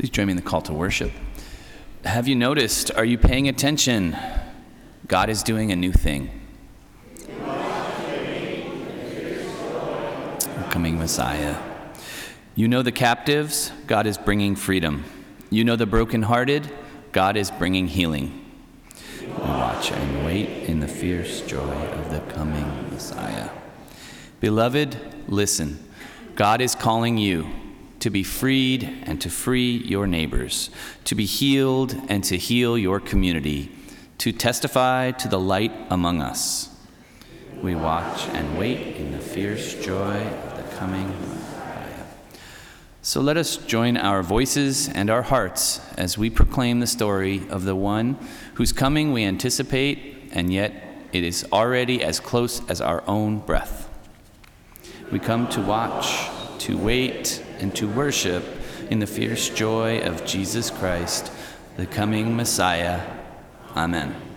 Please join me in the call to worship. Have you noticed? Are you paying attention? God is doing a new thing. Coming Messiah. You know the captives, God is bringing freedom. You know the brokenhearted, God is bringing healing. We watch and wait in the fierce joy of the coming Messiah. Beloved, listen. God is calling you to be freed and to free your neighbors, to be healed and to heal your community, to testify to the light among us. We watch and wait in the fierce joy of the coming Messiah. So let us join our voices and our hearts as we proclaim the story of the one whose coming we anticipate, and yet it is already as close as our own breath. We come to watch, to wait, and to worship in the fierce joy of Jesus Christ, the coming Messiah. Amen.